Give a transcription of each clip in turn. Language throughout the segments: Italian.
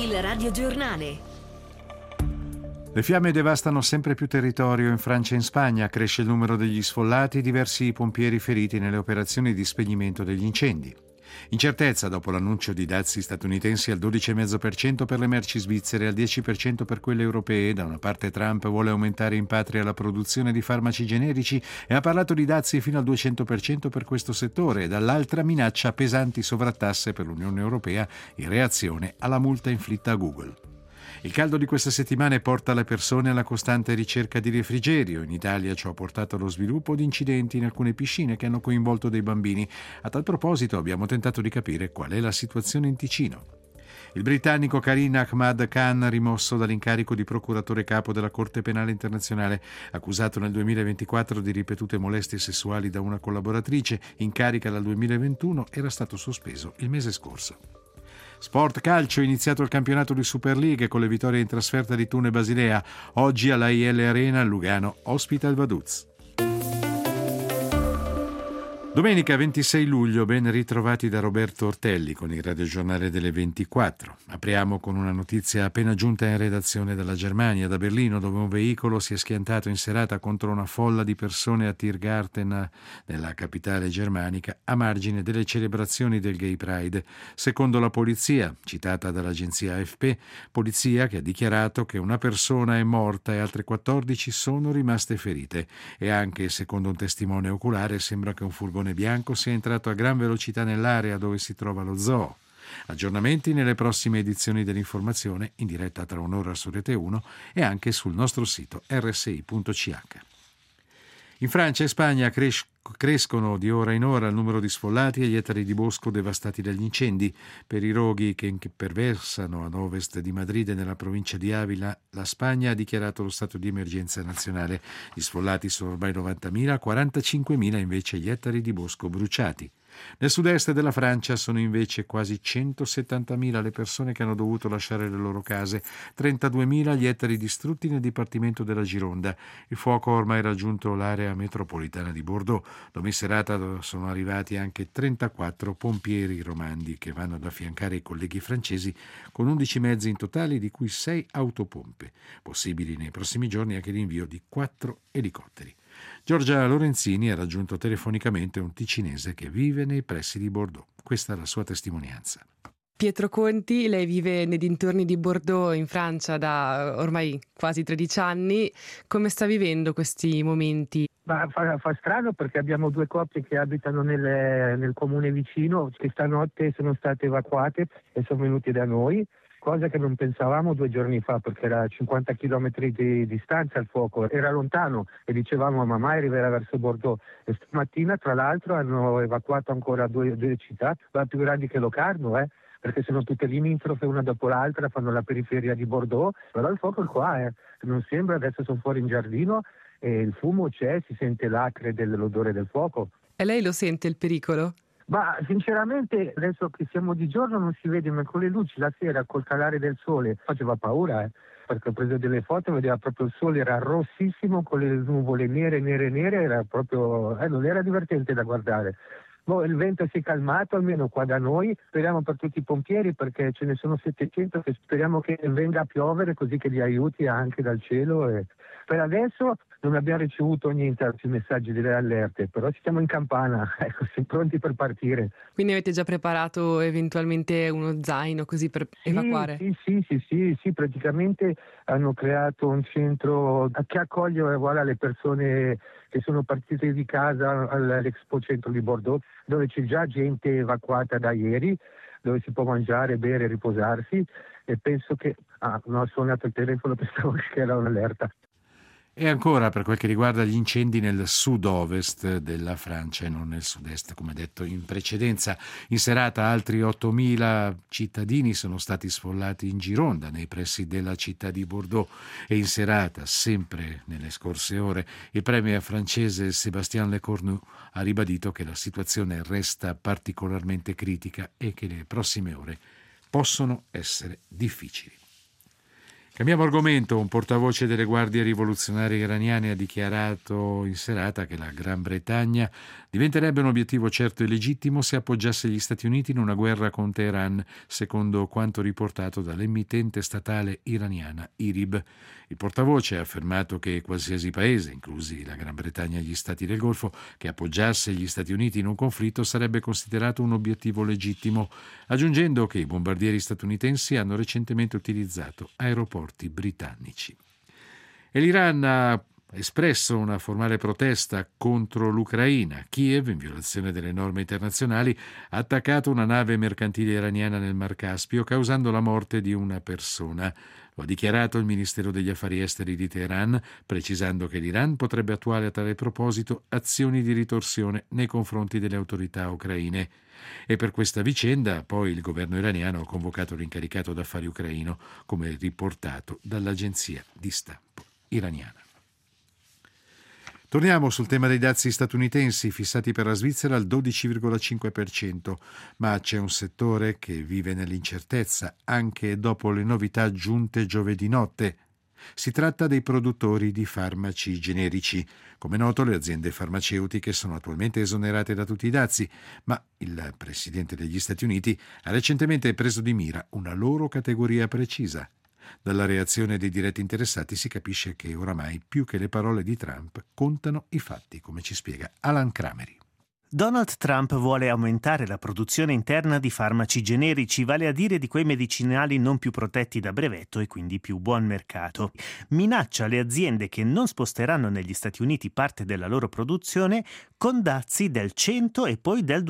Il radiogiornale. Le fiamme devastano sempre più territorio in Francia e in Spagna, cresce il numero degli sfollati e diversi pompieri feriti nelle operazioni di spegnimento degli incendi. Incertezza dopo l'annuncio di dazi statunitensi al 12,5% per le merci svizzere e al 10% per quelle europee. Da una parte Trump vuole aumentare in patria la produzione di farmaci generici e ha parlato di dazi fino al 200% per questo settore, e dall'altra minaccia pesanti sovrattasse per l'Unione Europea in reazione alla multa inflitta a Google. Il caldo di queste settimane porta le persone alla costante ricerca di refrigerio. In Italia ciò ha portato allo sviluppo di incidenti in alcune piscine che hanno coinvolto dei bambini. A tal proposito abbiamo tentato di capire qual è la situazione in Ticino. Il britannico Karim Ahmad Khan, rimosso dall'incarico di procuratore capo della Corte Penale Internazionale, accusato nel 2024 di ripetute molestie sessuali da una collaboratrice, in carica dal 2021, era stato sospeso il mese scorso. Sport calcio, iniziato il campionato di Super League con le vittorie in trasferta di Thun e Basilea. Oggi alla IL Arena Lugano ospita il Vaduz. Domenica 26 luglio, ben ritrovati da Roberto Ortelli con il radiogiornale delle 24. Apriamo con una notizia appena giunta in redazione dalla Germania, da Berlino, dove un veicolo si è schiantato in serata contro una folla di persone a Tiergarten, nella capitale germanica, a margine delle celebrazioni del Gay Pride. Secondo la polizia, citata dall'agenzia AFP, polizia che ha dichiarato che una persona è morta e altre 14 sono rimaste ferite. E anche, secondo un testimone oculare, sembra che un furgone bianco sia entrato a gran velocità nell'area dove si trova lo zoo. Aggiornamenti nelle prossime edizioni dell'informazione, in diretta tra un'ora su Rete 1 e anche sul nostro sito rsi.ch. In Francia e Spagna crescono di ora in ora il numero di sfollati e gli ettari di bosco devastati dagli incendi. Per i roghi che perversano ad ovest di Madrid e nella provincia di Avila, la Spagna ha dichiarato lo stato di emergenza nazionale. Gli sfollati sono ormai 90.000, 45.000 invece gli ettari di bosco bruciati. Nel sud-est della Francia sono invece quasi 170.000 le persone che hanno dovuto lasciare le loro case, 32.000 gli ettari distrutti nel dipartimento della Gironda. Il fuoco ha ormai raggiunto l'area metropolitana di Bordeaux, dove in serata sono arrivati anche 34 pompieri romandi che vanno ad affiancare i colleghi francesi con 11 mezzi in totale, di cui 6 autopompe. Possibili nei prossimi giorni anche l'invio di 4 elicotteri. Giorgia Lorenzini ha raggiunto telefonicamente un ticinese che vive nei pressi di Bordeaux. Questa è la sua testimonianza. Pietro Conti, lei vive nei dintorni di Bordeaux in Francia da ormai quasi 13 anni. Come sta vivendo questi momenti? Fa strano perché abbiamo 2 coppie che abitano nel comune vicino che stanotte sono state evacuate e sono venuti da noi. Cosa che non pensavamo 2 giorni fa, perché era a 50 chilometri di distanza il fuoco, era lontano e dicevamo ma mai arriverà verso Bordeaux. E stamattina tra l'altro hanno evacuato ancora due città, la più grandi che Locarno, perché sono tutte limitrofe una dopo l'altra, fanno la periferia di Bordeaux, però il fuoco è qua, non sembra, adesso sono fuori in giardino e il fumo c'è, si sente l'acre dell'odore del fuoco. E lei lo sente il pericolo? Ma sinceramente adesso che siamo di giorno non si vede, ma con le luci la sera col calare del sole faceva paura, perché ho preso delle foto, vedeva proprio il sole, era rossissimo con le nuvole nere, era proprio, non era divertente da guardare. Il vento si è calmato almeno qua da noi, speriamo per tutti i pompieri perché ce ne sono 700 che speriamo che venga a piovere così che li aiuti anche dal cielo. Per adesso non abbiamo ricevuto niente sui messaggi delle allerte, però siamo in campana, siamo pronti per partire. Quindi avete già preparato eventualmente uno zaino così per evacuare? Sì, praticamente hanno creato un centro che accoglie le persone che sono partite di casa all'Expo Centro di Bordeaux, dove c'è già gente evacuata da ieri, dove si può mangiare, bere, riposarsi, e penso che ho suonato il telefono, pensavo che era un'allerta. E ancora per quel che riguarda gli incendi nel sud-ovest della Francia e non nel sud-est, come detto in precedenza. In serata altri 8.000 cittadini sono stati sfollati in Gironda, nei pressi della città di Bordeaux, e in serata, sempre nelle scorse ore, il premier francese Sébastien Lecornu ha ribadito che la situazione resta particolarmente critica e che le prossime ore possono essere difficili. Cambiamo argomento. Un portavoce delle guardie rivoluzionarie iraniane ha dichiarato in serata che la Gran Bretagna diventerebbe un obiettivo certo e legittimo se appoggiasse gli Stati Uniti in una guerra con Teheran, secondo quanto riportato dall'emittente statale iraniana IRIB. Il portavoce ha affermato che qualsiasi paese, inclusi la Gran Bretagna e gli Stati del Golfo, che appoggiasse gli Stati Uniti in un conflitto sarebbe considerato un obiettivo legittimo, aggiungendo che i bombardieri statunitensi hanno recentemente utilizzato aeroporti britannici. E l'Iran ha espresso una formale protesta contro l'Ucraina. Kiev, in violazione delle norme internazionali, ha attaccato una nave mercantile iraniana nel Mar Caspio, causando la morte di una persona. Lo ha dichiarato il Ministero degli Affari Esteri di Teheran, precisando che l'Iran potrebbe attuare a tale proposito azioni di ritorsione nei confronti delle autorità ucraine. E per questa vicenda poi il governo iraniano ha convocato l'incaricato d'affari ucraino, come riportato dall'agenzia di stampa iraniana. Torniamo sul tema dei dazi statunitensi fissati per la Svizzera al 12,5%, ma c'è un settore che vive nell'incertezza anche dopo le novità giunte giovedì notte. Si tratta dei produttori di farmaci generici. Come noto, le aziende farmaceutiche sono attualmente esonerate da tutti i dazi, ma il presidente degli Stati Uniti ha recentemente preso di mira una loro categoria precisa. Dalla reazione dei diretti interessati si capisce che oramai più che le parole di Trump contano i fatti, come ci spiega Alan Crameri. Donald Trump vuole aumentare la produzione interna di farmaci generici, vale a dire di quei medicinali non più protetti da brevetto e quindi più buon mercato. Minaccia le aziende che non sposteranno negli Stati Uniti parte della loro produzione con dazi del 100 e poi del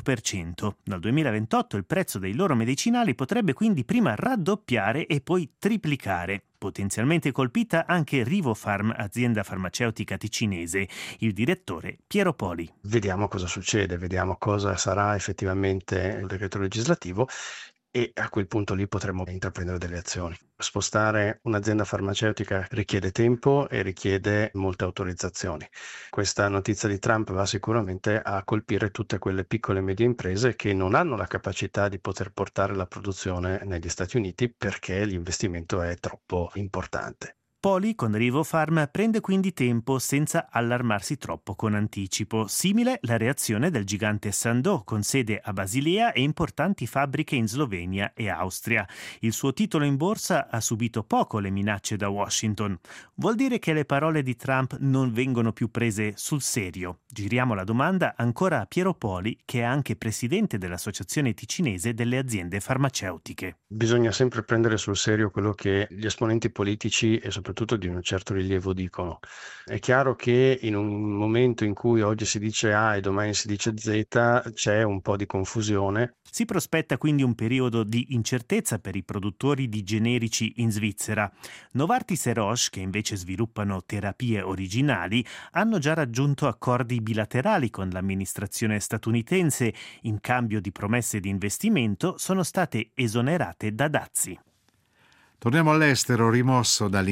200%. Dal 2028 il prezzo dei loro medicinali potrebbe quindi prima raddoppiare e poi triplicare. Potenzialmente colpita anche Rivofarm, azienda farmaceutica ticinese. Il direttore Piero Poli. Vediamo cosa succede, vediamo cosa sarà effettivamente il decreto legislativo e a quel punto lì potremo intraprendere delle azioni. Spostare un'azienda farmaceutica richiede tempo e richiede molte autorizzazioni. Questa notizia di Trump va sicuramente a colpire tutte quelle piccole e medie imprese che non hanno la capacità di poter portare la produzione negli Stati Uniti perché l'investimento è troppo importante. Poli con Rivofarm prende quindi tempo senza allarmarsi troppo con anticipo. Simile la reazione del gigante Sandoz, con sede a Basilea e importanti fabbriche in Slovenia e Austria. Il suo titolo in borsa ha subito poco le minacce da Washington. Vuol dire che le parole di Trump non vengono più prese sul serio? Giriamo la domanda ancora a Piero Poli, che è anche presidente dell'Associazione Ticinese delle Aziende Farmaceutiche. Bisogna sempre prendere sul serio quello che gli esponenti politici e soprattutto di un certo rilievo dicono. È chiaro che in un momento in cui oggi si dice A e domani si dice Z c'è un po' di confusione. Si prospetta quindi un periodo di incertezza per i produttori di generici in Svizzera. Novartis e Roche, che invece sviluppano terapie originali, hanno già raggiunto accordi bilaterali con l'amministrazione statunitense. In cambio di promesse di investimento sono state esonerate da dazi. Torniamo all'estero. Rimosso dal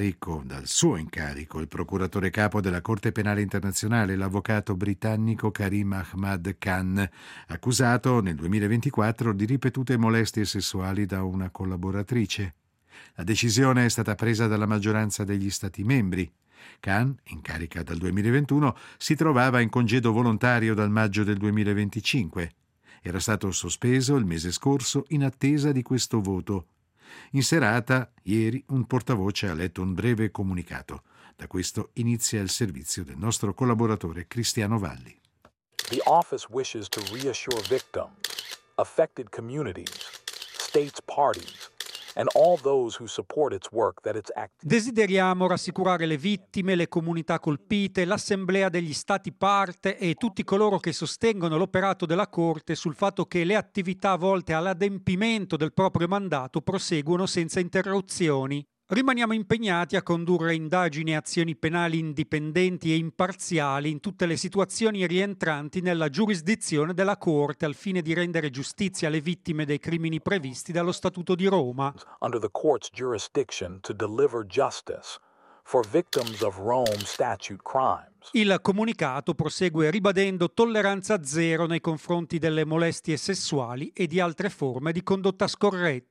suo incarico, il procuratore capo della Corte Penale Internazionale, l'avvocato britannico Karim Ahmad Khan, accusato nel 2024 di ripetute molestie sessuali da una collaboratrice. La decisione è stata presa dalla maggioranza degli Stati membri. Khan, in carica dal 2021, si trovava in congedo volontario dal maggio del 2025. Era stato sospeso il mese scorso in attesa di questo voto. In serata, ieri, un portavoce ha letto un breve comunicato. Da questo inizia il servizio del nostro collaboratore Cristiano Valli. The office wishes to reassure victims, affected communities, states parties, and all those who support its work that its act. Desideriamo rassicurare le vittime, le comunità colpite, l'Assemblea degli Stati parte e tutti coloro che sostengono l'operato della Corte sul fatto che le attività volte all'adempimento del proprio mandato proseguono senza interruzioni. Rimaniamo impegnati a condurre indagini e azioni penali indipendenti e imparziali in tutte le situazioni rientranti nella giurisdizione della Corte al fine di rendere giustizia alle vittime dei crimini previsti dallo Statuto di Roma. Under the court's jurisdiction to deliver justice for victims of Rome statute crimes. Il comunicato prosegue ribadendo tolleranza zero nei confronti delle molestie sessuali e di altre forme di condotta scorretta.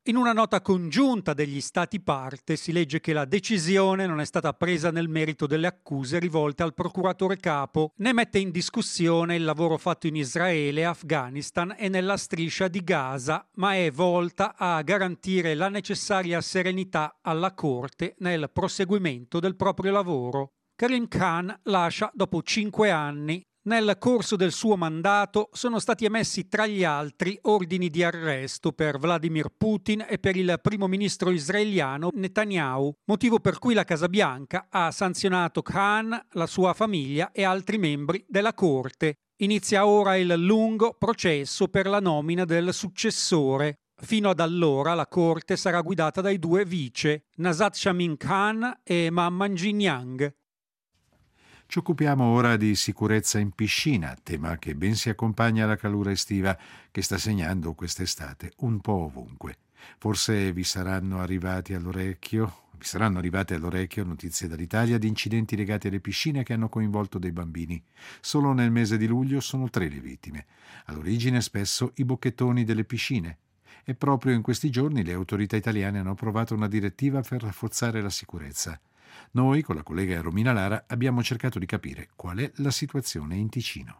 In una nota congiunta degli Stati parte si legge che la decisione non è stata presa nel merito delle accuse rivolte al procuratore capo, né mette in discussione il lavoro fatto in Israele, Afghanistan e nella striscia di Gaza, ma è volta a garantire la necessaria serenità alla Corte nel proseguimento del proprio lavoro. Karim Khan lascia dopo 5 anni. Nel corso del suo mandato sono stati emessi tra gli altri ordini di arresto per Vladimir Putin e per il primo ministro israeliano Netanyahu, motivo per cui la Casa Bianca ha sanzionato Khan, la sua famiglia e altri membri della Corte. Inizia ora il lungo processo per la nomina del successore. Fino ad allora la Corte sarà guidata dai 2 vice, Nazat Shamin Khan e Mamman Jinyang. Ci occupiamo ora di sicurezza in piscina, tema che ben si accompagna alla calura estiva che sta segnando quest'estate un po' ovunque. Forse vi saranno arrivate all'orecchio notizie dall'Italia di incidenti legati alle piscine che hanno coinvolto dei bambini. Solo nel mese di luglio sono 3 le vittime. All'origine spesso i bocchettoni delle piscine. E proprio in questi giorni le autorità italiane hanno approvato una direttiva per rafforzare la sicurezza. Noi, con la collega Romina Lara, abbiamo cercato di capire qual è la situazione in Ticino.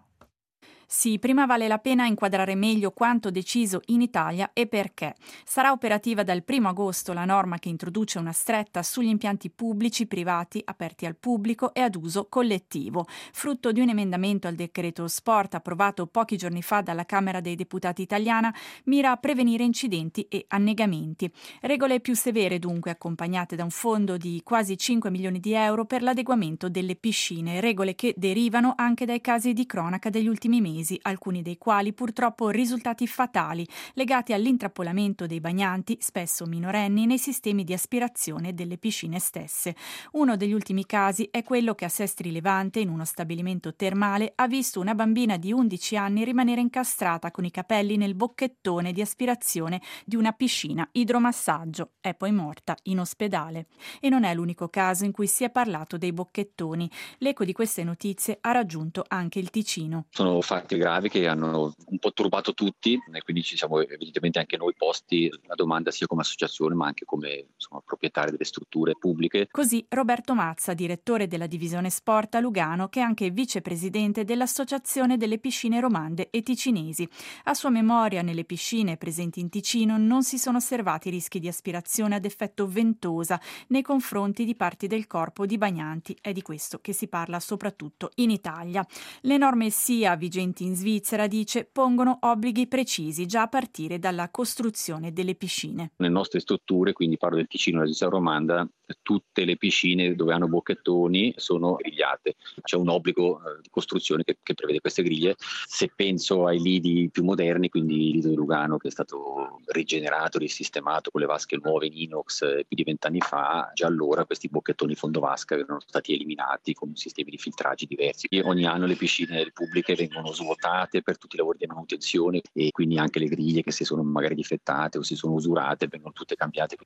Sì, prima vale la pena inquadrare meglio quanto deciso in Italia e perché. Sarà operativa dal 1 agosto la norma che introduce una stretta sugli impianti pubblici privati aperti al pubblico e ad uso collettivo, frutto di un emendamento al decreto sport approvato pochi giorni fa dalla Camera dei Deputati italiana, mira a prevenire incidenti e annegamenti. Regole più severe dunque, accompagnate da un fondo di quasi 5 milioni di euro per l'adeguamento delle piscine, regole che derivano anche dai casi di cronaca degli ultimi mesi, alcuni dei quali purtroppo risultati fatali, legati all'intrappolamento dei bagnanti, spesso minorenni, nei sistemi di aspirazione delle piscine stesse. Uno degli ultimi casi è quello che a Sestri Levante, in uno stabilimento termale, ha visto una bambina di 11 anni rimanere incastrata con i capelli nel bocchettone di aspirazione di una piscina idromassaggio. È poi morta in ospedale. E non è l'unico caso in cui si è parlato dei bocchettoni. L'eco di queste notizie ha raggiunto anche il Ticino. Sono fatti gravi che hanno un po' turbato tutti e quindi ci siamo evidentemente anche noi posti la domanda sia come associazione ma anche come proprietari delle strutture pubbliche. Così Roberto Mazza, direttore della divisione sport a Lugano, che è anche vicepresidente dell'Associazione delle piscine romande e ticinesi. A sua memoria, nelle piscine presenti in Ticino non si sono osservati rischi di aspirazione ad effetto ventosa nei confronti di parti del corpo di bagnanti. È di questo che si parla soprattutto in Italia. Le norme SIA vigenti in Svizzera, dice, pongono obblighi precisi già a partire dalla costruzione delle piscine. Nelle nostre strutture, quindi parlo del Ticino e della Svizzera romanda, tutte le piscine dove hanno bocchettoni sono grigliate. C'è un obbligo di costruzione che prevede queste griglie. Se penso ai lidi più moderni, quindi il lido di Lugano che è stato rigenerato, risistemato con le vasche nuove in inox più di 20 anni fa, già allora questi bocchettoni fondovasca erano stati eliminati con sistemi di filtraggi diversi. E ogni anno le piscine pubbliche vengono svuotate per tutti i lavori di manutenzione e quindi anche le griglie che si sono magari difettate o si sono usurate vengono tutte cambiate.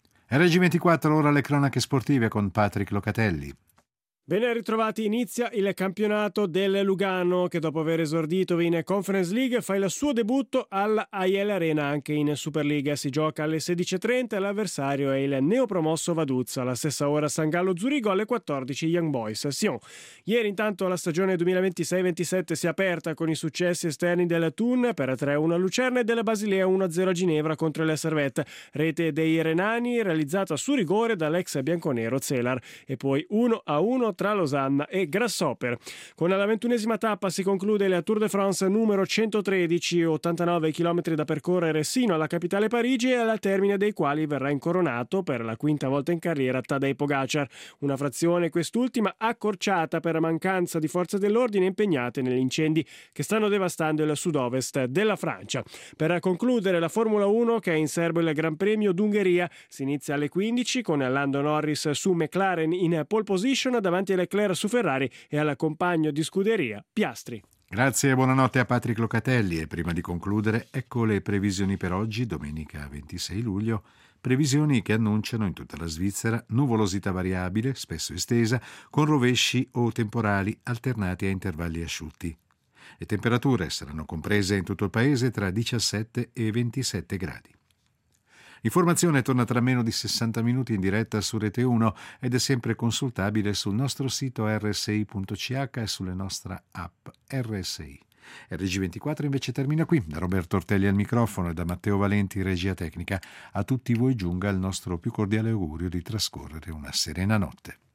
RG24, ora le cronache sportive con Patrick Locatelli. Ben ritrovati, inizia il campionato del Lugano che dopo aver esordito in Conference League fa il suo debutto alla AIL Arena anche in Superliga. Si gioca alle 16.30 e l'avversario è il neopromosso Vaduz. Alla stessa ora San Gallo Zurigo, alle 14 Young Boys Sion. Ieri intanto la stagione 2026-27 si è aperta con i successi esterni del Thun per 3-1 a Lucerna e della Basilea 1-0 a Ginevra contro le Servette. Rete dei Renani realizzata su rigore dall'ex bianconero Zelar e poi 1-1 tra Losanna e Grasshopper. Con la 21esima tappa si conclude la Tour de France numero 113, 89 km da percorrere sino alla capitale Parigi e al termine dei quali verrà incoronato per la quinta volta in carriera Tadej Pogacar. Una frazione quest'ultima accorciata per mancanza di forze dell'ordine impegnate negli incendi che stanno devastando il sud-ovest della Francia. Per concludere la Formula 1 che è in serbo il Gran Premio d'Ungheria si inizia alle 15 con Lando Norris su McLaren in pole position davanti a Leclerc su Ferrari e al compagno di scuderia Piastri. Grazie e buonanotte a Patrick Locatelli. E prima di concludere, ecco le previsioni per oggi, domenica 26 luglio. Previsioni che annunciano in tutta la Svizzera nuvolosità variabile, spesso estesa, con rovesci o temporali alternati a intervalli asciutti. Le temperature saranno comprese in tutto il paese tra 17 e 27 gradi. L'informazione torna tra meno di 60 minuti in diretta su Rete 1 ed è sempre consultabile sul nostro sito rsi.ch e sulle nostre app RSI. RG24 invece termina qui. Da Roberto Ortelli al microfono e da Matteo Valenti, regia tecnica, a tutti voi giunga il nostro più cordiale augurio di trascorrere una serena notte.